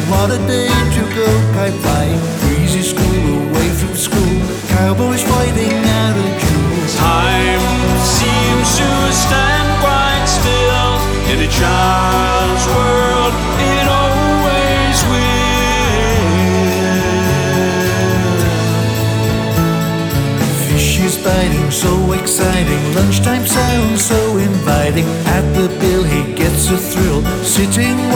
What a day to go kite flying. Breezy school away from school. Cowboys fighting out of jewels. Time seems to stand quite still. In a child's world, it always will. Fish is biting, so exciting. Lunchtime sounds so inviting. At the bill he gets a thrill. Sitting